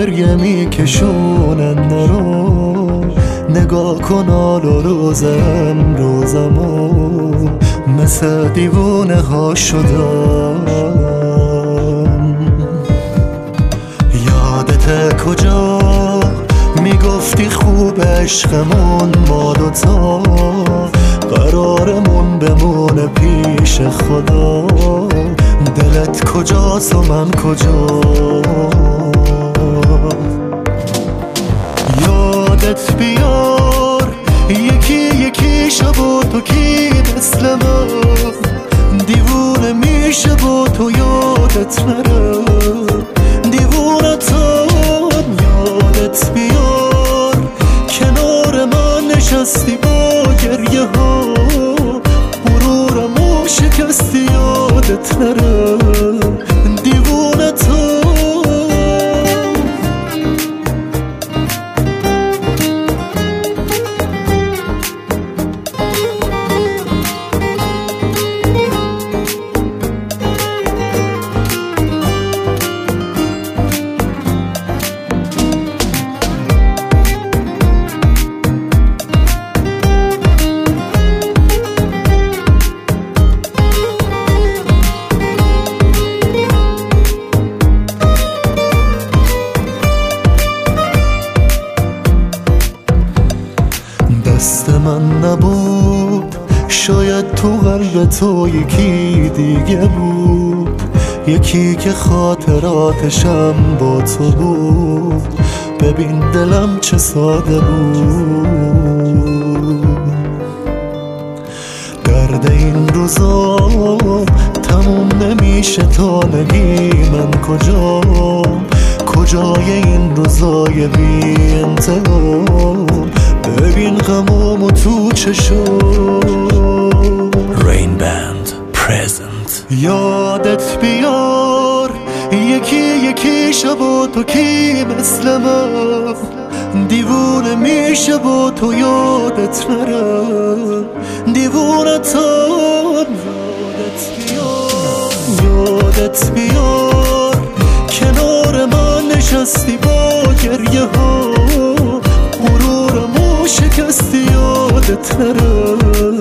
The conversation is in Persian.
گریه میکشونن رو، نگاه کن حالا روزمو مثل دیوونه ها شدم. یادت کجا میگفتی خوب عشقمون ما دوتا، قرارمون بمونه پیش خدا. دلت کجاست و من کجا؟ یادت بیار یکی شب تو کی مثل من دیوونه میشه با تو، یادت نره دیوونتم. یادت بیار کنار من نشستی با گریه ها، غرورمو شکستی، یادت نره دیوونتم. دست من نبود، شاید تو قلب تو یکی دیگه بود، یکی که خاطراتشم با تو بود. ببین دلم چه ساده بود. درد این روزا تموم نمیشه تا نگی من کجای این روزای بی انتها. ببین غمامو تو چشم Rain Band Present. یادت بیار یکی شب تو کی مثل من دیوونه میشه با تو، یادت نره دیوونتم. یادت بیار کنار من نشستی با گریه ها، غرورمو شکستی، یادت نره